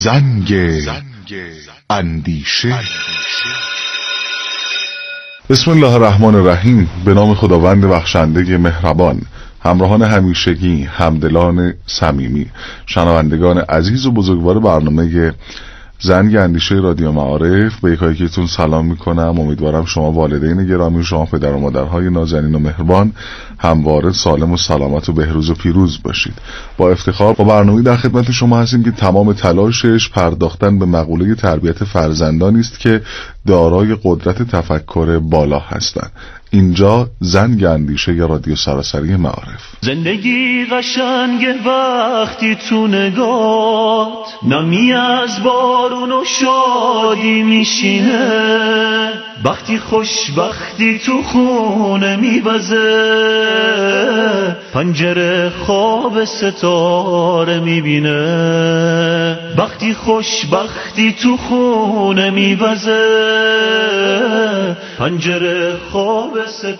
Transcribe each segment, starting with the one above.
زنگ اندیشه. بسم الله الرحمن الرحیم. به نام خداوند بخشنده مهربان. همراهان همیشگی، همدلان صمیمی، شنوندگان عزیز و بزرگوار برنامه زنگ اندیشه رادیو معارف، به یکایکتون سلام میکنم. امیدوارم شما والدین گرامی، شما پدر و مادرهای نازنین و مهربان همواره سالم و سلامت و بهروز و پیروز باشید. با افتخار با برنامه در خدمت شما هستیم که تمام تلاشش پرداختن به مقوله تربیت فرزندانی است که دارای قدرت تفکر بالا هستند. اینجا زنگ اندیشه یا رادیو سراسری معارف. زندگی قشنگه وقتی تو نگات نمی از بارون و شادی میشینه، وقتی خوشبختی تو خونه میوزه، پنجره خواب ستاره میبینه، وقتی خوشبختی تو خونه میوزه، پنجره خواب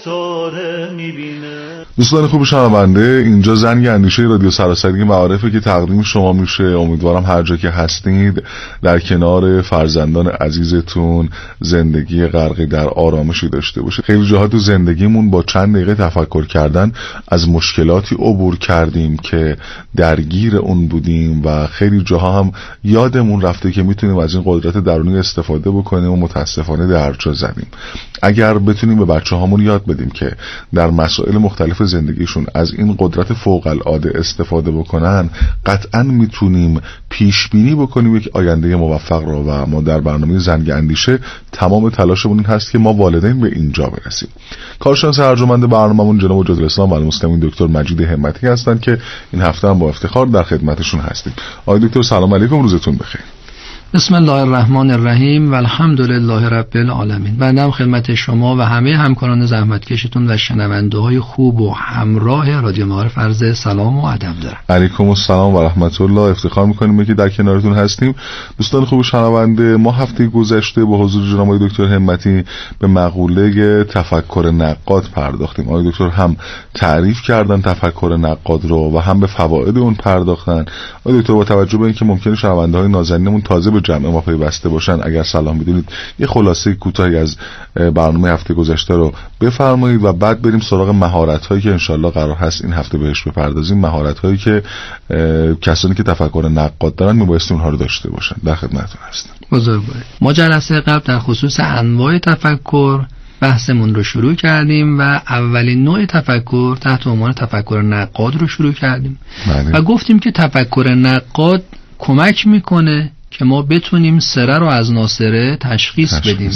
ستاره میبینه. دوستان خوب شنونده، اینجا زنگ اندیشه رادیو سراسری معارفه که تقدیم شما میشه. امیدوارم هر جا که هستید در کنار فرزندان عزیزتون زندگی غرقی در آرامشی داشته باشید. خیلی جاها تو زندگیمون با چند دقیقه تفکر کردن از مشکلاتی عبور کردیم که درگیر اون بودیم و خیلی جاها هم یادمون رفته که میتونیم از این قدرت درونی استفاده بکنیم و متاسفانه درجا زدیم. اگر بتونیم به بچه‌هامون یاد بدیم که در مسائل مختلف زندگیشون از این قدرت فوق العاده استفاده بکنن، قطعاً میتونیم پیش بینی بکنیم یک آینده موفق رو. و ما در برنامه زنگ اندیشه تمام تلاشمون این هست که ما والدین به اینجا برسیم. کارشناس ارجمند برنامه‌مون جناب حجت الاسلام و المسلمین دکتر مجید همتی هستند که این هفته هم با افتخار در خدمتشون هستیم. آقای دکتر سلام علیکم، روزتون بخیر. بسم الله الرحمن الرحیم و الحمدلله رب العالمین. بنده خدمت شما و همه همکاران زحمتکشتون و شنونده های خوب و همراه رادیو معارف عرض سلام و ادب دارم. علیکم السلام و رحمت الله. افتخار میکنیم که در کنارتون هستیم. دوستان خوب شنونده، ما هفته گذشته با حضور جناب دکتر همتی به مقوله تفکر نقاد پرداختیم. آقای دکتر هم تعریف کردن تفکر نقاد رو و هم به فواید اون پرداختن. آقای دکتر با توجه به اینکه ممکنه شنونده های نازنینمون تازه به جمع ما پیوسته باشن، اگر سلام بدونید یه خلاصه کوتاهی از برنامه هفته گذشته رو بفرمایید و بعد بریم سراغ مهارت‌هایی که انشالله قرار هست این هفته بهش بپردازیم. مهارت‌هایی که کسانی که تفکر نقاد دارن میبایستی اونها رو داشته باشن. در خدمتتون هستم. بزرگواری. ما جلسه قبل در خصوص انواع تفکر بحثمون رو شروع کردیم و اولین نوع تفکر تحت عنوان تفکر نقاد رو شروع کردیم و گفتیم که تفکر نقاد کمک میکنه که ما بتونیم سره رو از ناسره تشخیص بدیم.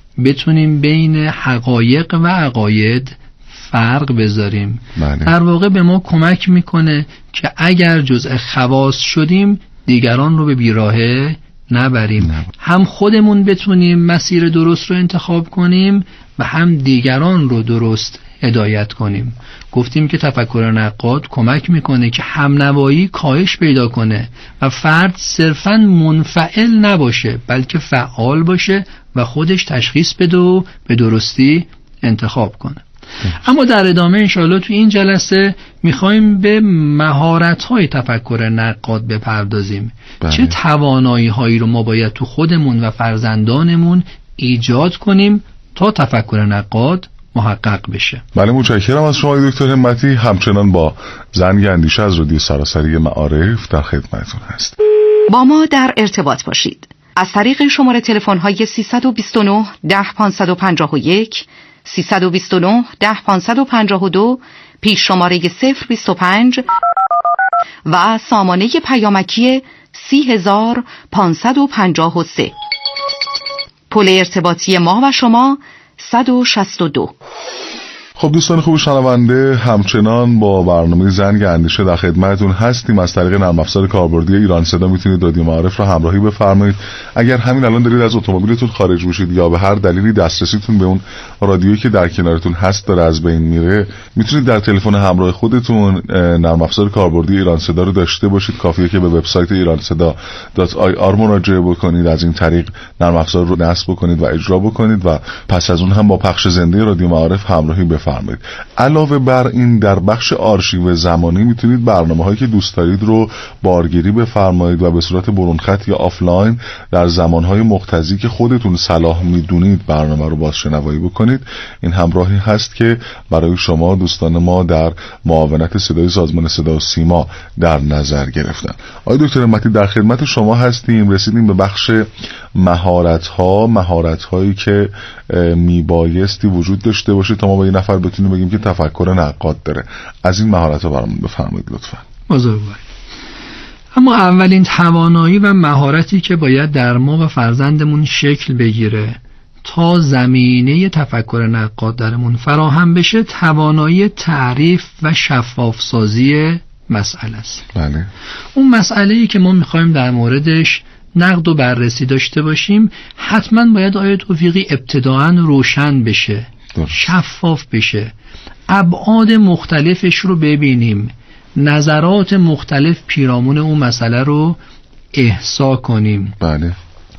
بتونیم بین حقایق و عقاید فرق بذاریم. در واقع به ما کمک میکنه که اگر جزء خواص شدیم دیگران رو به بیراهه نبریم. هم خودمون بتونیم مسیر درست رو انتخاب کنیم و هم دیگران رو درست هدایت کنیم. گفتیم که تفکر نقاد کمک میکنه که همنوایی کاهش پیدا کنه و فرد صرفاً منفعل نباشه بلکه فعال باشه و خودش تشخیص بده و به درستی انتخاب کنه. اما در ادامه انشاءالله تو این جلسه میخوایم به مهارت‌های تفکر نقاد بپردازیم. چه توانایی‌هایی رو ما باید تو خودمون و فرزندانمون ایجاد کنیم تا تفکر نقاد محقق بشه. بله، متشکرم از شما دکتر همتی. همچنان با زنگ اندیشه از رادیو سراسری معارف در خدمتتون هست. با ما در ارتباط باشید از طریق شماره تلفن‌های 329 10 551 329 10 552 پیش شماره 025 و سامانه پیامکی 30553. پل ارتباطی ما و شما 162. خب دوستان خوب شنونده، همچنان با برنامه زنگ اندیشه در خدمتتون هستیم. از طریق نرم افزار کاربردی ایران صدا میتونید رادیو معارف رو همراهی بفرمایید. اگر همین الان دارید از اتومبیلتون خارج میشید یا به هر دلیلی دسترسیتون به اون رادیویی که در کنارتون هست داره از بین میره، میتونید در تلفن همراه خودتون نرم افزار کاربردی ایران صدا رو داشته باشید. کافیه که به وبسایت iranseda.ir مراجعه بکنید، از این طریق نرم افزار رو نصب بکنید و اجرا بکنید و پس از اون هم با پخش زنده رادیو معارف همراهی بفرمایید. بفرمایید. علاوه بر این در بخش آرشیو زمانی میتونید برنامه‌هایی که دوست دارید رو بارگیری بفرمایید و به صورت برون خط یا آفلاین در زمانهای مقتضی که خودتون صلاح میدونید برنامه رو بازشنوایی بکنید. این همراهی هست که برای شما دوستان ما در معاونت صدای سازمان صدا و سیما در نظر گرفتن. آقای دکتر همتی در خدمت شما هستیم. رسیدیم به بخش مهارت‌هایی که میبایستی وجود داشته باشه تا ما به این نفر بتونیم بگیم که تفکر نقاد داره. از این مهارت‌ها برامون بفرمایید لطفاً. بزرگوار. اما اولین توانایی و مهارتی که باید در ما و فرزندمون شکل بگیره تا زمینه تفکر نقاد درمون فراهم بشه، توانایی تعریف و شفاف سازی مسئله است. بله. اون مسئله‌ای که ما می‌خوایم در موردش نقد و بررسی داشته باشیم حتما باید آیه توفیقی ابتداعاً روشن بشه، شفاف بشه، ابعاد مختلفش رو ببینیم، نظرات مختلف پیرامون اون مسئله رو احصا کنیم. بله.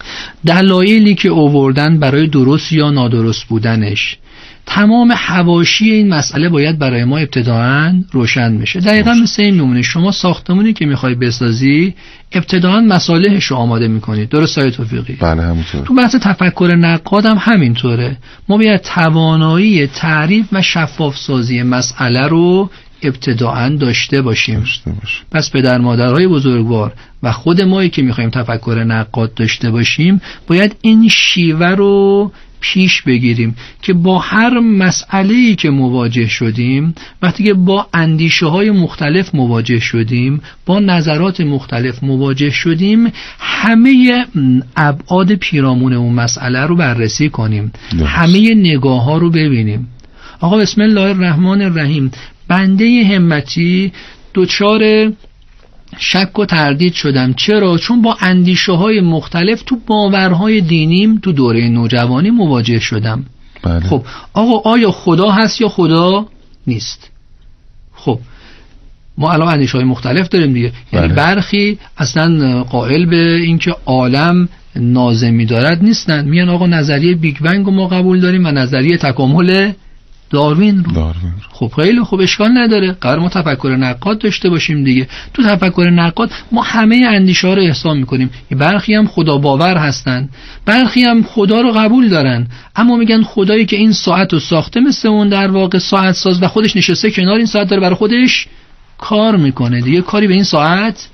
دلایلی که آوردن برای درست یا نادرست بودنش، تمام حواشی این مسئله باید برای ما ابتداعاً روشن بشه. دقیقاً مثل این میمونه شما ساختمونی که میخوای بسازی ابتداعاً مصالحش رو آماده میکنید. درست آقای توفیقی؟ بله همینطور. تو بحث تفکر نقاد هم همینطوره. ما باید توانایی تعریف و شفاف سازی مسئله رو ابتداعاً داشته باشیم. پس پدر مادرهای بزرگوار و خود مایی که میخوایم تفکر نقاد داشته باشیم باید این شیوه رو پیش بگیریم که با هر مسئله‌ای که مواجه شدیم، وقتی که با اندیشه‌های مختلف مواجه شدیم، با نظرات مختلف مواجه شدیم، همه ابعاد پیرامون اون مسئله رو بررسی کنیم، همه نگاه‌ها رو ببینیم. آقا بسم الله الرحمن الرحیم، بنده همتی دچار شک و تردید شدم. چرا؟ چون با اندیشه های مختلف تو باورهای دینیم تو دوره نوجوانی مواجه شدم. بله. خب آقا آیا خدا هست یا خدا نیست؟ خب ما الان اندیشه های مختلف داریم دیگه. بله. یعنی برخی اصلا قائل به اینکه عالم ناظمی دارد نیستن، میان آقا نظریه بیگ بنگ رو ما قبول داریم و نظریه تکامل داروین رو. خب خیلی خوب، اشکال نداره، قرار ما تفکر نقاد داشته باشیم دیگه. تو تفکر نقاد ما همه اندیشه ها رو احسان میکنیم. برخی هم خدا باور هستن، برخی هم خدا رو قبول دارن، اما میگن خدایی که این ساعت رو ساخته مثل اون در واقع ساعت ساز و خودش نشسته کنار این ساعت داره برای خودش کار میکنه دیگه، کاری به این ساعت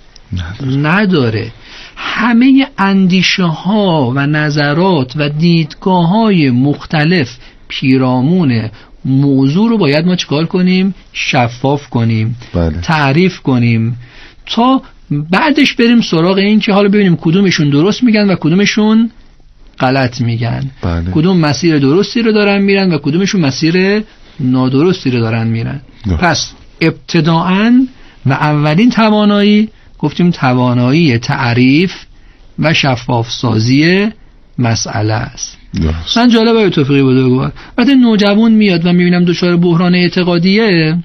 نداره. همه اندیشه ها و نظرات و دیدگاه های مختلف پیرامون موضوع رو باید ما چیکار کنیم؟ شفاف کنیم. بله. تعریف کنیم تا بعدش بریم سراغ این که حالا ببینیم کدومشون درست میگن و کدومشون غلط میگن. بله. کدوم مسیر درستی رو دارن میرن و کدومشون مسیر نادرستی رو دارن میرن. پس ابتداعاً و اولین توانایی گفتیم توانایی تعریف و شفاف سازی مسئله است. من جالبه توفیقی بزرگوار، وقتی نوجوان میاد و میبینم دچار بحران اعتقادیه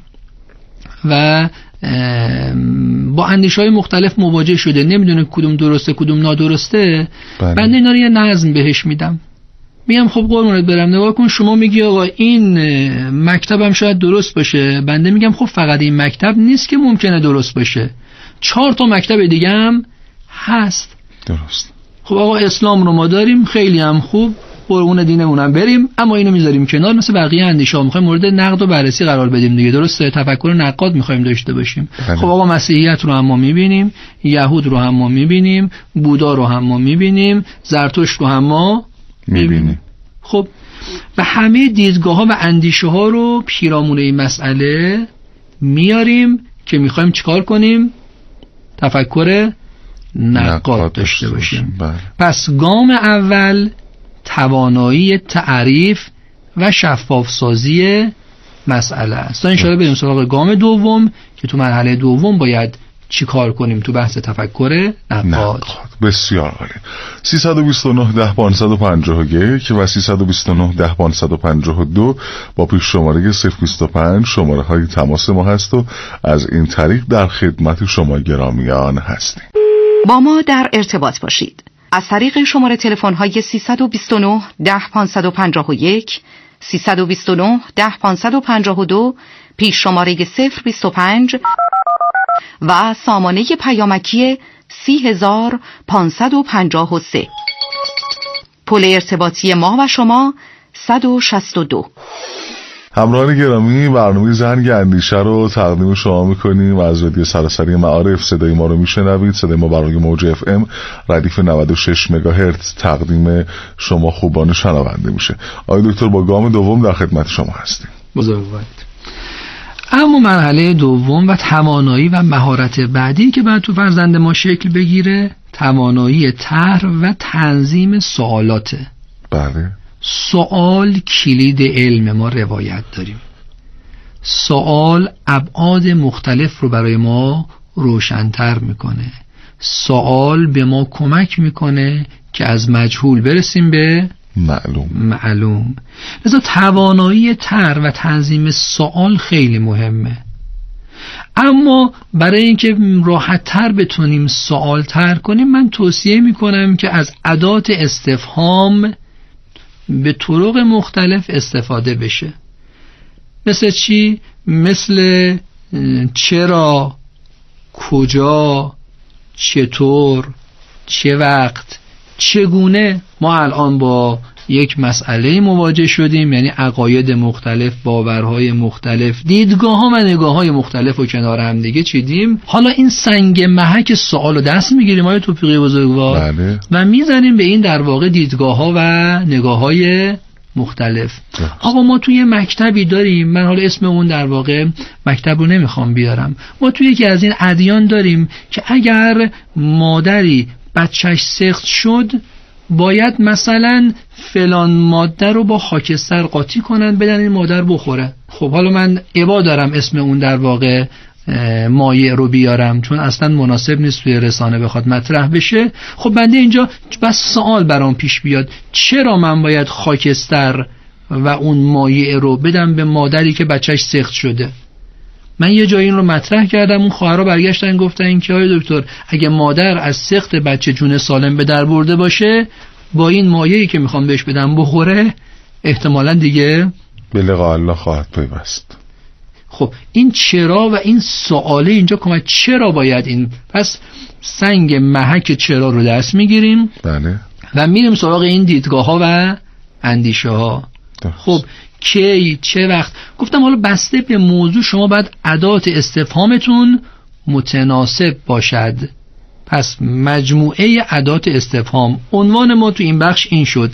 و با اندیشه‌های مختلف مواجه شده، نمیدونه کدوم درسته کدوم نادرسته، بنده اینا رو یه نظم بهش میدم. میگم خب قربونت برم نگاه کن، شما میگی آقا این مکتبم شاید درست باشه، بنده میگم خب فقط این مکتب نیست که ممکنه درست باشه، 4 تا مکتب دیگه هم هست. درست. خب آقا اسلام رو ما داریم، خیلی هم خوب، قربون دینمونم بریم، اما اینو میذاریم کنار، مثل بقیه اندیشه‌ها میخوایم مورد نقد و بررسی قرار بدیم دیگه. درسته؟ تفکر نقاد میخوایم داشته باشیم. خب آقا مسیحیت رو هم ما میبینیم، یهود رو هم ما میبینیم، بودا رو هم ما میبینیم، زرتشت رو هم ما میبینیم. خب و همه دیدگاه‌ها و اندیشه‌ها رو پیرامون این مسئله میاریم که میخوایم چیکار کنیم؟ تفکر نقاد داشته باشیم. پس گام اول توانایی تعریف و شفاف سازی مسئله است. تا انشاءالله بریم سراغ گام دوم که تو مرحله دوم باید چی کار کنیم تو بحث تفکر نقاد. بسیار عالی. 329 10 551 و 329 10 552 با پیش شماره 025 شماره های تماس ما هست و از این طریق در خدمت شما گرامیان هستیم. با ما در ارتباط باشید. از طریق شماره تلفن های 329 10 551 329 10552 پیش شماره 025 و سامانه پیامکی 30553. پل ارتباطی ما و شما 162. همراهان گرامی، برنامه زنگ اندیشه رو تقدیم شما میکنیم از رادیو سراسری معارف. صدای ما رو میشنوید. صدای ما برای موج اف ام ردیف 96 مگاهرتز تقدیم شما خوبان شنونده میشه. آقای دکتر، با گام دوم در خدمت شما هستیم. بزرگوارید. اما مرحله دوم و توانایی و مهارت بعدی که باید تو فرزند ما شکل بگیره، توانایی طرح و تنظیم سوالاته. بله. سوال کلید علم. ما روایت داریم سوال ابعاد مختلف رو برای ما روشن‌تر میکنه. سوال به ما کمک میکنه که از مجهول برسیم به معلوم. لذا توانایی طرح و تنظیم سوال خیلی مهمه. اما برای اینکه راحت تر بتونیم سوال طرح کنیم، من توصیه میکنم که از ادات استفهام به طرق مختلف استفاده بشه. مثل چی؟ مثل چرا، کجا، چطور، چه وقت، چگونه. ما الان با یک مسئله مواجه شدیم، یعنی عقاید مختلف، باورهای مختلف، دیدگاه‌ها و نگاه‌های مختلف رو کنار هم دیگه چیدیم. حالا این سنگ محک سوال رو دست میگیریم آقای توفیقی بزرگوار، بله. و میزنیم به این در واقع دیدگاه‌ها و نگاه‌های مختلف. آقا ما توی مکتبی داریم، من حالا اسم اون در واقع مکتب رو نمیخوام بیارم، ما توی یکی از این ادیان داریم که اگر مادری بچهش سقط شد باید مثلا فلان ماده رو با خاکستر قاطی کنن بدن این مادر بخوره. خب حالا من ابا دارم اسم اون در واقع مایع رو بیارم چون اصلا مناسب نیست توی رسانه بخواد مطرح بشه. خب بنده اینجا بس سوال برام پیش بیاد، چرا من باید خاکستر و اون مایع رو بدم به مادری که بچهش سقط شده؟ من یه جایی این رو مطرح کردم، اون خواهرها برگشتن گفتن که آقای دکتر اگه مادر از سقط بچه جون سالم به در برده باشه، با این مایعی که میخوام بهش بدم بخوره، احتمالاً دیگه به لقاء الله خواهد پیوست. خب این چرا و این سواله اینجا کمک، چرا باید این، پس سنگ محک چرا رو دست میگیریم. بله. و میریم سراغ این دیدگاه ها و اندیشه ها. خب کی، چه وقت؟ گفتم حالا بسته به موضوع شما باید ادات استفهامتون متناسب باشد. پس مجموعه ادات استفهام، عنوان ما تو این بخش این شد: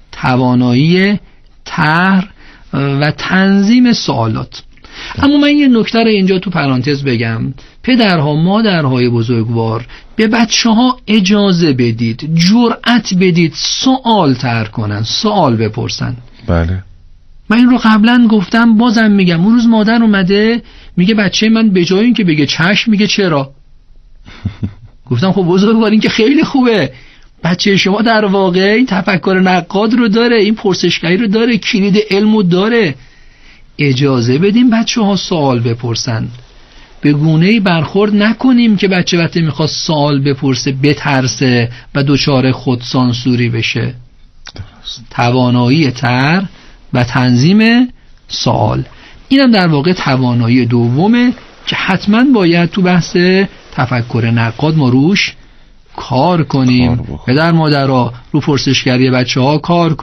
توانایی طرح و تنظیم سوالات. اما من یه نکته رو اینجا تو پرانتز بگم، پدرها مادرهای بزرگوار به بچه ها اجازه بدید، جرأت بدید سوال طرح کنن، سوال بپرسن. بله. من این رو قبلا گفتم، بازم میگم. اون روز مادر اومده میگه بچه من به جای این که بگه چشم میگه چرا. گفتم خب بزرگوار این که خیلی خوبه، بچه شما در واقع این تفکر نقاد رو داره، این پرسشگری رو داره، کلید علم رو داره. اجازه بدیم بچه ها سوال بپرسن، به گونه‌ای برخورد نکنیم که بچه وقتی میخواد سوال بپرسه بترسه و دچار خودسانسوری بشه. توانایی طرح و تنظیم سوال، اینم در واقع توانایی دومه که حتما باید تو بحث تفکر نقاد ما روش کار کنیم. پدر مادرها رو پرسشگری بچه ها کار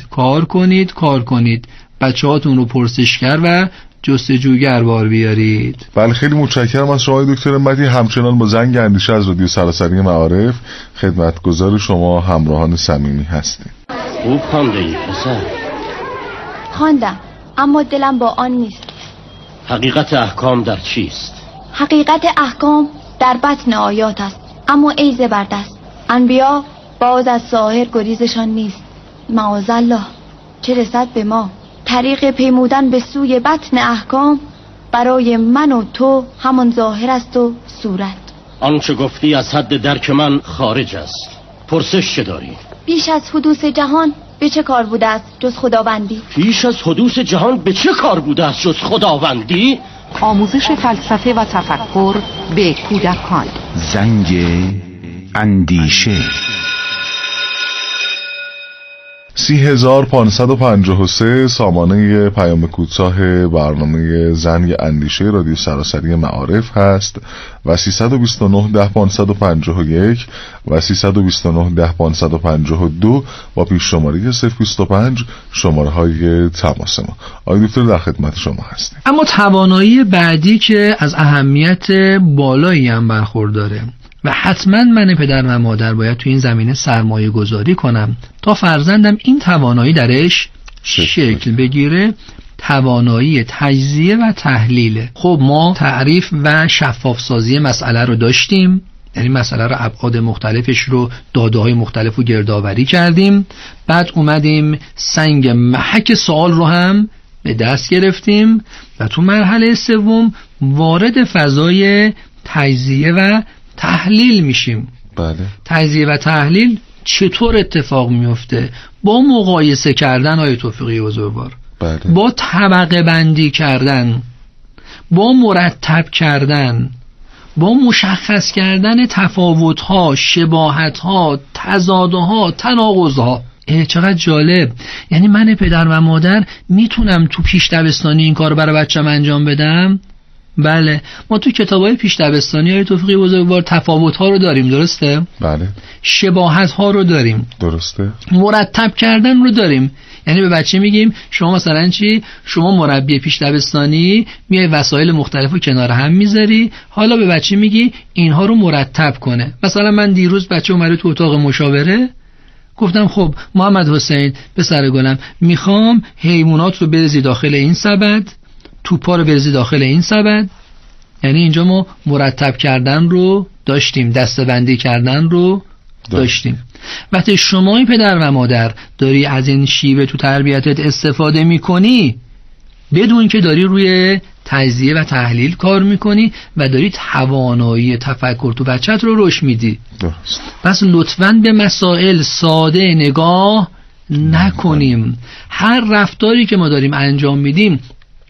کنید. بچه هاتون رو پرسشگر و جستجوگر بار بیارید. بله، خیلی متشکرم از شما دکتر مدی. همچنان با زنگ اندیشه از رادیو سراسری معارف خدمتگزار شما همراهان صمیمی هستیم. خوب خواندی پسر. خواندم اما دلم با آن نیست. حقیقت احکام در چیست؟ حقیقت احکام در بطن آیات است، اما ای زبردست، انبیا باز از ظاهر گریزشان نیست. معاذالله، چه رسد به ما طریق پیمودن به سوی بطن احکام برای من و تو همان ظاهر است و صورت. آنچه گفتی از حد درک من خارج است. پرسش چه داری؟ بیش از حدوث جهان به چه کار بوده است جز خداوندی؟ پیش از حدوث جهان به چه کار بوده است جز خداوندی؟ آموزش فلسفه و تفکر به کودکان. زنگ اندیشه. 30,553 سامانه پیام کوتاه برنامه زنگ اندیشه رادیو سراسری معارف هست و 329 10 551 و 329 10 552 با پیش شماره 025 شماره های تماس ما. آقای دکتر در خدمت شما هستیم. اما توانایی بعدی که از اهمیت بالایی هم برخورداره و حتما من پدر و مادر باید تو این زمینه سرمایه گذاری کنم تا فرزندم این توانایی درش شکل بگیره، توانایی تجزیه و تحلیله. خب ما تعریف و شفاف سازی مسئله رو داشتیم، یعنی مسئله رو ابعاد مختلفش رو داده‌های مختلف رو گردآوری کردیم، بعد اومدیم سنگ محک سوال رو هم به دست گرفتیم و تو مرحله سوم وارد فضای تجزیه و تحلیل میشیم. بله. تجزیه و تحلیل چطور اتفاق میفته؟ با مقایسه کردن آیه توفیقی بزرگوار، بله. با طبقه بندی کردن، با مرتب کردن، با مشخص کردن تفاوت‌ها، شباهت‌ها، تضادها، تناقض‌ها. چقدر جالب. یعنی من پدر و مادر میتونم تو پیش دبستانی این کار برای بچه‌م انجام بدم؟ بله. ما تو کتابای پیش دبستانی های توفیقی بزرگوار تفاوت‌ها رو داریم، درسته؟ بله. شباهت‌ها رو داریم، درسته. مرتب کردن رو داریم. یعنی به بچه میگیم شما مثلا چی؟ شما مربی پیش دبستانی میای وسایل مختلفو کنار هم میذاری، حالا به بچه میگی اینها رو مرتب کنه. مثلا من دیروز بچه اومده تو اتاق مشاوره، گفتم خب محمد حسین پسر گلم میخوام حیوانات رو بریزی داخل این سبد، توپا رو بریزی داخل این سبد. یعنی اینجا ما مرتب کردن رو داشتیم، دسته‌بندی کردن رو داشتیم. وقتی شمای پدر و مادر داری از این شیوه تو تربیتت استفاده میکنی، بدون که داری روی تجزیه و تحلیل کار میکنی و داری توانایی تفکر تو بچت رو رشد میدی. درست. پس لطفاً به مسائل ساده نگاه نکنیم. هر رفتاری که ما داریم انجام میدیم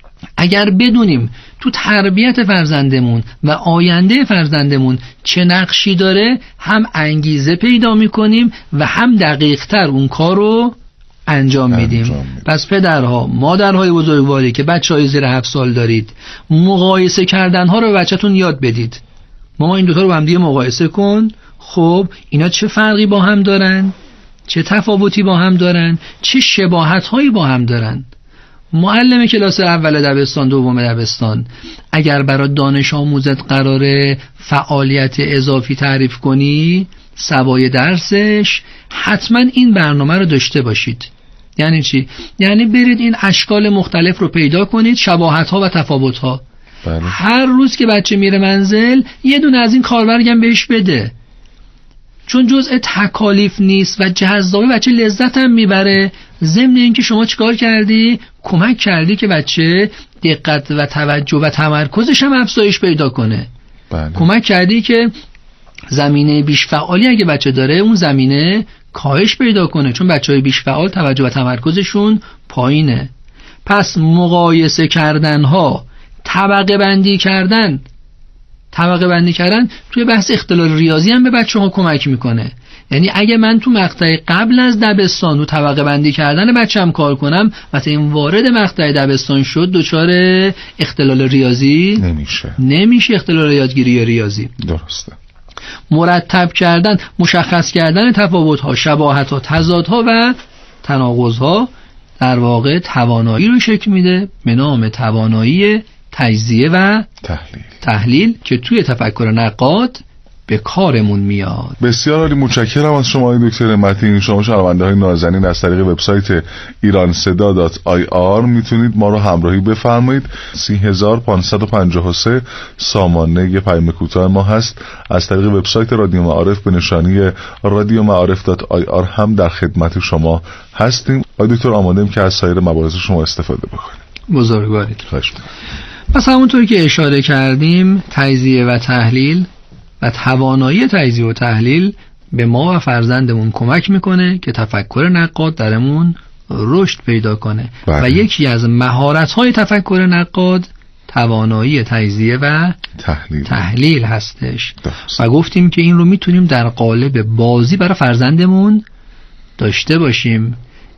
اگر بدونیم تو تربیت فرزندمون و آینده فرزندمون چه نقشی داره، هم انگیزه پیدا میکنیم و هم دقیق‌تر اون کار رو انجام میدیم. پس پدرها، مادرهای بزرگواری که بچه‌های زیر 7 سال دارید، مقایسه کردنها رو به بچه‌تون یاد بدید. ماما این دوتا رو با هم دیگه مقایسه کن، خب اینا چه فرقی با هم دارن، چه تفاوتی با هم دارن، چه شباهت‌هایی با هم دارن. معلم کلاس اول دبستان، دوم دبستان اگر برای دانش آموزت قراره فعالیت اضافی تعریف کنی، سوای درسش حتما این برنامه رو داشته باشید. یعنی چی؟ یعنی برید این اشکال مختلف رو پیدا کنید، شباهت‌ها و تفاوت‌ها. بله. هر روز که بچه میره منزل یه دونه از این کاربرگم بهش بده، چون جزء تکالیف نیست و جذابه، بچه لذت هم میبره. ضمن اینکه شما چیکار کردی؟ کمک کردی که بچه دقت و توجه و تمرکزش هم افزایش پیدا کنه. بله. کمک کردی که زمینه بیش فعالی اگه بچه داره اون زمینه کاهش پیدا کنه، چون بچهای بیش فعال توجه و تمرکزشون پایینه. پس مقایسه کردن ها، طبقه بندی کردن توی بحث اختلال ریاضی هم به بچه‌ها کمک میکنه. یعنی اگه من تو مقطع قبل از دبستان و طبقه بندی کردن بچه‌م کار کنم، وقتی این وارد مقطع دبستان شد دچار اختلال ریاضی نمیشه اختلال یادگیری یا ریاضی. درسته. مرتب کردن، مشخص کردن تفاوت‌ها، شباهت‌ها، تضادها و تناقض‌ها در واقع توانایی رو شکل میده به نام توانایی تجزیه و تحلیل که توی تفکر نقاد به کارمون میاد. بسیار عالی، متشکرم از شما دکتر متین. شما شنونده‌های نازنین از طریق وبسایت iranseda.ir میتونید ما رو همراهی بفرمایید. 30,553 سامانه پیام کوتاه ما هست. از طریق وبسایت رادیو معارف به نشانی radioma'arif.ir هم در خدمت شما هستیم. آقای دکتر آماده‌ایم که از سایر مباحث شما استفاده بکنیم. بزرگوارید. خواهش می‌کنم. پس همونطور که اشاره کردیم، تجزیه و تحلیل و توانایی تجزیه و تحلیل به ما و فرزندمون کمک میکنه که تفکر نقاد درمون رشد پیدا کنه. بله. و یکی از مهارت‌های تفکر نقاد توانایی تجزیه و تحلیل هستش. و گفتیم که این رو میتونیم در قالب بازی برای فرزندمون داشته باشیم.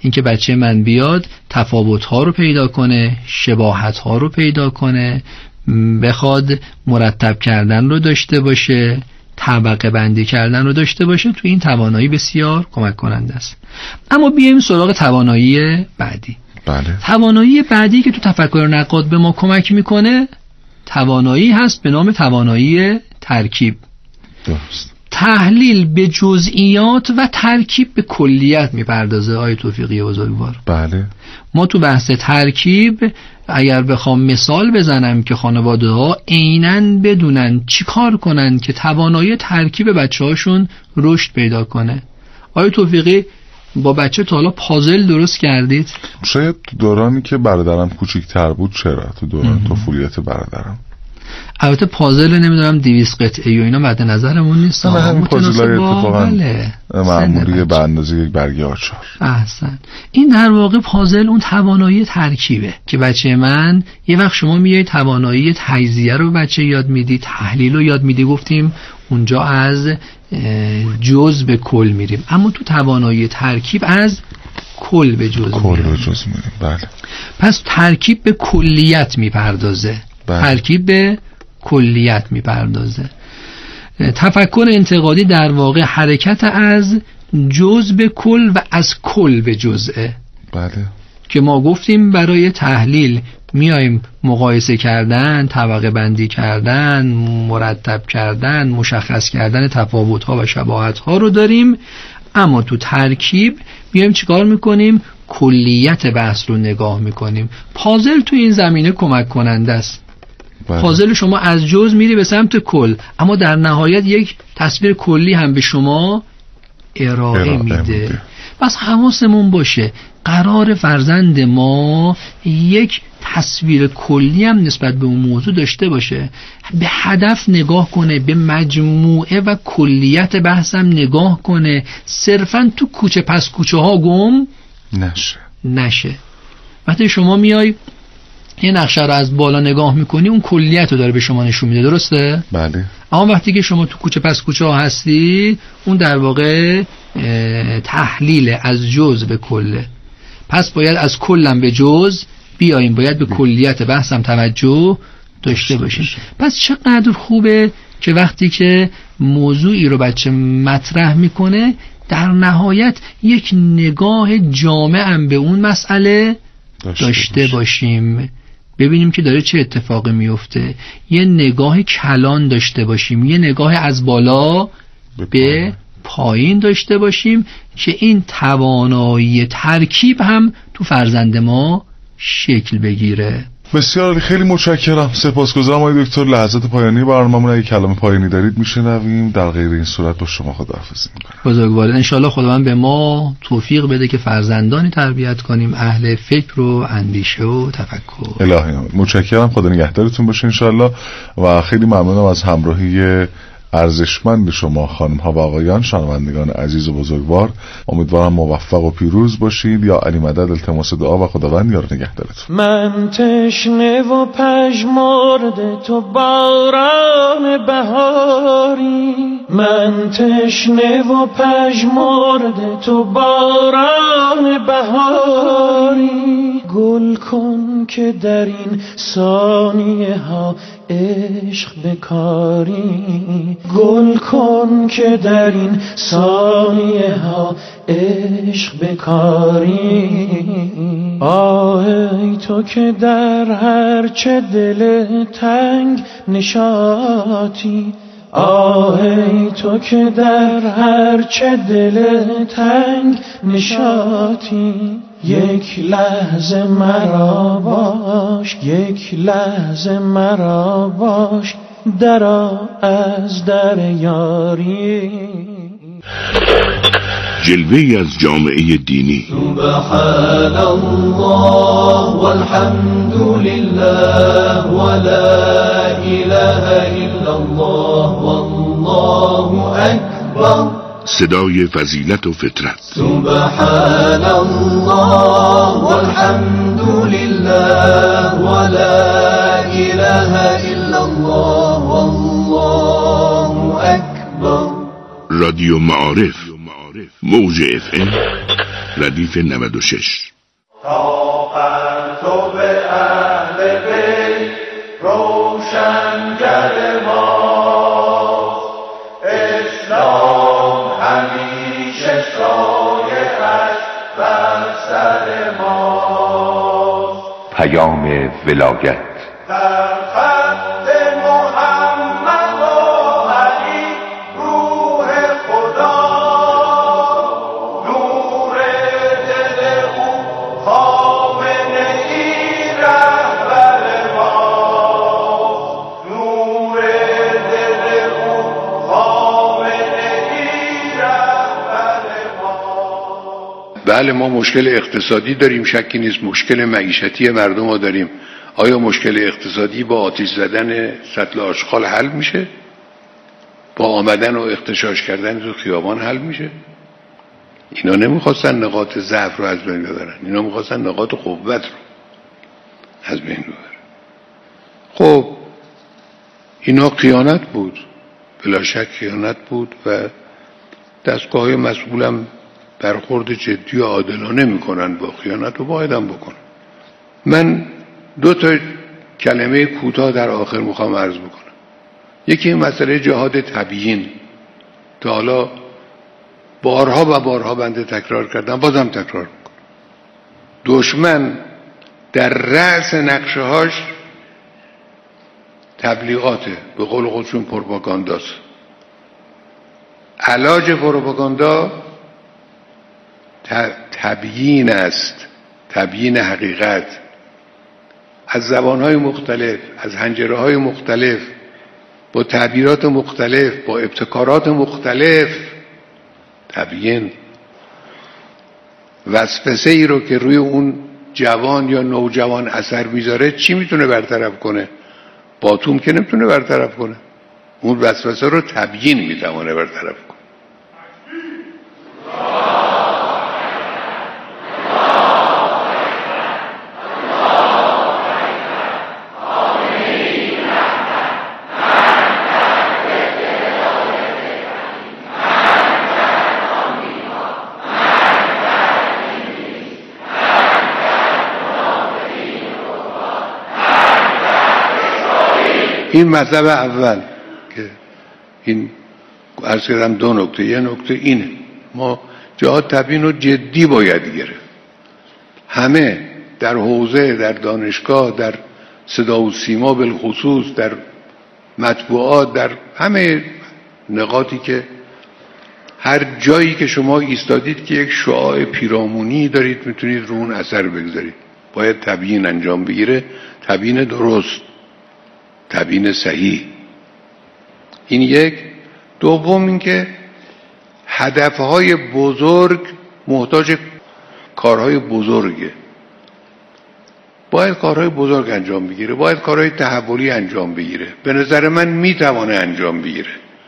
اینکه بچه من بیاد تفاوت‌ها رو پیدا کنه، شباهت‌ها رو پیدا کنه، بخواد مرتب کردن رو داشته باشه، طبقه بندی کردن رو داشته باشه، تو این توانایی بسیار کمک کننده است. اما بیایم سراغ توانایی بعدی. بله. توانایی بعدی که تو تفکر نقاد به ما کمک میکنه توانایی هست به نام توانایی ترکیب. درست. تحلیل به جزئیات و ترکیب به کلیت میپردازه آیه توفیقی بزرگوار. بله. ما تو بحث ترکیب اگر بخوام مثال بزنم که خانواده ها عیناً بدونن چی کار کنن که توانایی ترکیب بچه هاشون رشد پیدا کنه. آیه توفیقی با بچه تا حالا پازل درست کردید؟ شاید تو دورانی که برادرم کوچیک‌تر بود چرا، تو دوران طفولیت برادرم. البته پازل نمیدونم 200 قطعه و اینا مد نظرمون نیست. نه همین پازل‌های اتفاقا معمولی به اندازه یک برگ آچار. احسن. این در واقع پازل اون توانایی ترکیبه که بچه من یه وقت شما میای توانایی تجزیه رو بچه یاد میدی، تحلیل رو یاد میدی، گفتیم اونجا از جزء به کل میریم، اما تو توانایی ترکیب از کل به جزء میریم. بله. پس ترکیب به کلیت میپردازه. بله. ترکیب به کلیت میپردازه. تفکر انتقادی در واقع حرکت از جزء به کل و از کل به جزءه. بله. که ما گفتیم برای تحلیل میایم مقایسه کردن، طبقه بندی کردن، مرتب کردن، مشخص کردن تفاوت‌ها و شباهت‌ها رو داریم، اما تو ترکیب میایم چیکار میکنیم؟ کلیت بحث رو نگاه میکنیم. پازل تو این زمینه کمک کننده است. پازل شما از جزء میری به سمت کل، اما در نهایت یک تصویر کلی هم به شما ارائه میده. پس حواسمون باشه قرار فرزند ما یک تصویر کلی هم نسبت به اون موضوع داشته باشه، به هدف نگاه کنه، به مجموعه و کلیت بحث هم نگاه کنه، صرفا تو کوچه پس کوچه ها گم نشه. وقتی شما میای یه نقشه رو از بالا نگاه میکنی اون کلیت رو داره به شما نشون میده، درسته؟ بله. اما وقتی که شما تو کوچه پس کوچه ها هستی اون در واقع تحلیل از جزء به کله. پس باید از کلم به جزء بیاییم، باید به کلیت بحثم توجه داشته باشیم. پس چقدر خوبه که وقتی که موضوعی رو بچه مطرح میکنه در نهایت یک نگاه جامع هم به اون مسئله داشته باشیم، ببینیم که داره چه اتفاقی میفته، یه نگاه کلان داشته باشیم، یه نگاه از بالا به پایین داشته باشیم که این توانایی ترکیب هم تو فرزند ما شکل بگیره. بسیار خیلی متشکرم، سپاسگزارم آقای دکتر. لحظات پایانی برنامه‌مون اگه کلام پایانی دارید میشنویم، در غیر این صورت با شما خداحافظی میکنم. بزرگوارید انشالله خداوند به ما توفیق بده که فرزندانی تربیت کنیم اهل فکر و اندیشه و تفکر. الهی آمین. متشکرم، خدا نگهدارتون باشه انشالله و خیلی ممنونم از همراهی ارزشمند شما خانم ها و آقایان، شنوندگان عزیز و بزرگوار. امیدوارم موفق و پیروز باشید. یا علی مدد التماس دعا و خداوند یار نگهدارتون. من تشنه و پژمرده تو باران بهاری، من تشنه و پژمرده تو باران بهاری، گل کن که در این ثانیه ها عشق بکاری، گل کن که در این ثانیه ها عشق بکاری. ای تو که در هر چه دل تنگ نشاطی، ای تو که در هر چه دل تنگ نشاطی، یک لحظه مرا باش، یک لحظه مرا باش، درآ از در یاری. جلوه‌ای از جامعه دینی. سبحان الله والحمد لله ولا اله الا الله والله اکبر. صدای فضیلت و فطرت. سبحان الله والحمد لله ولا اله الا الله والله اکبر. رادیو معارف موج FM ردیف 96. تا پرتو به اهل بیت روشنگر ما، اسلام همیشه سایه‌اش بر سر ما. پیام ولایت در خط محمد و علی روح خدا، نور دل او خامنه ای رهبر ما، نور دل او خامنه ای رهبر ما. بله ما مشکل اقتصادی داریم، شکی نیست. مشکل معیشتی مردم ها داریم. آیا مشکل اقتصادی با آتش زدن سطل آشغال حل میشه؟ با آمدن و اغتشاش کردن تو خیابان حل میشه؟ اینا نمیخواستن نقاط ضعف رو از بین ببرن، اینا میخواستن نقاط قوت رو از بین ببرن. خب اینا خیانت بود، بلا شک خیانت بود و دستگاه‌های مسئولم برخورد جدی و عادلانه میکنن با خیانت و باید هم بکنن. من 2 تا کلمه کوتاه در آخر میخوام عرض بکنم. یکی مسئله جهاد تبیین، تا حالا بارها و بارها بنده تکرار کردم، بازم تکرار میکنم. دشمن در رأس نقشه‌هاش تبلیغاته، به قول خودشون پروپاگانداست. علاج پروپاگاندا تبیین است، تبیین حقیقت از زبانهای مختلف، از حنجره‌های مختلف، با تعبیرات مختلف، با ابتکارات مختلف. تبیین وسوسه ای رو که روی اون جوان یا نوجوان اثر میذاره چی میتونه برطرف کنه؟ باتوم که نمیتونه برطرف کنه. اون وسوسه رو تبیین میتونه برطرف کنه. این مطلب اول که این عرض کردم 2 نکته. یه نکته اینه ما جهاد تبیین رو جدی باید گرفت. همه در حوزه، در دانشگاه، در صدا و سیما بالخصوص، در مطبوعات، در همه نقاطی که هر جایی که شما ایستادید که یک شعاع پیرامونی دارید میتونید رو اون اثر بگذارید. باید تبیین انجام بگیره، تبیین درست، تبیین صحیح. این یک. دوم اینکه هدفهای بزرگ محتاج کارهای بزرگه. باید کارهای بزرگ انجام بگیره، باید کارهای تحولی انجام بگیره. به نظر من میتوانه انجام بگیره.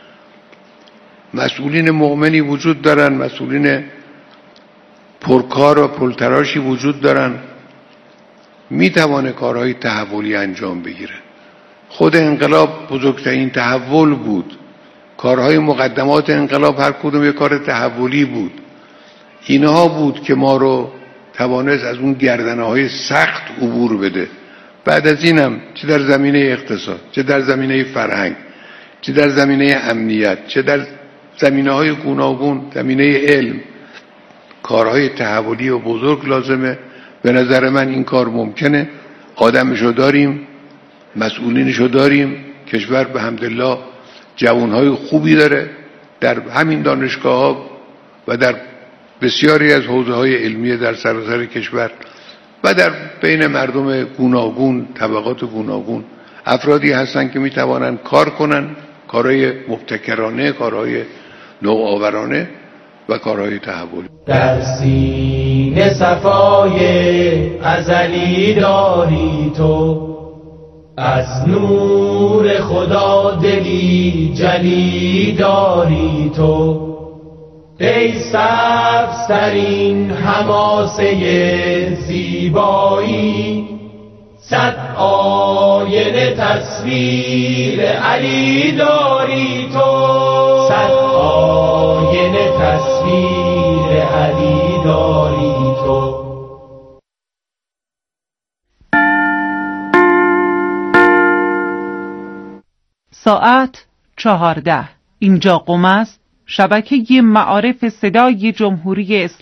مسئولین مؤمنی وجود دارن، مسئولین پرکار و پلتراشی وجود دارن، میتوانه کارهای تحولی انجام بگیره. خود انقلاب بزرگترین تحول بود. کارهای مقدمات انقلاب هر کدوم یک کار تحولی بود. اینها بود که ما رو توانست از اون گردنه‌های سخت عبور بده. بعد از اینم چه در زمینه اقتصاد، چه در زمینه فرهنگ، چه در زمینه امنیت، چه در زمینه‌های گوناگون، زمینه علم، کارهای تحولی و بزرگ لازمه. به نظر من این کار ممکنه. آدمشو داریم، مسئولینشو داریم. کشور به حمدالله جوانهای خوبی داره در همین دانشگاه‌ها و در بسیاری از حوزه‌های علمی در سراسر کشور و در بین مردم گوناگون، طبقات گوناگون افرادی هستن که میتوانن کار کنن، کارهای مبتکرانه، کارهای نوآورانه و کارهای تحولی. در سینه صفای ازلی داری تو، از نور خدا دلی جلی داری تو. ای سبزترین حماسه زیبایی، 100 آینه تصویر علی داری تو. 100 آینه تصویر علی داری تو. ساعت 14. اینجا قم است، شبکه معارف صدای جمهوری اسلامی.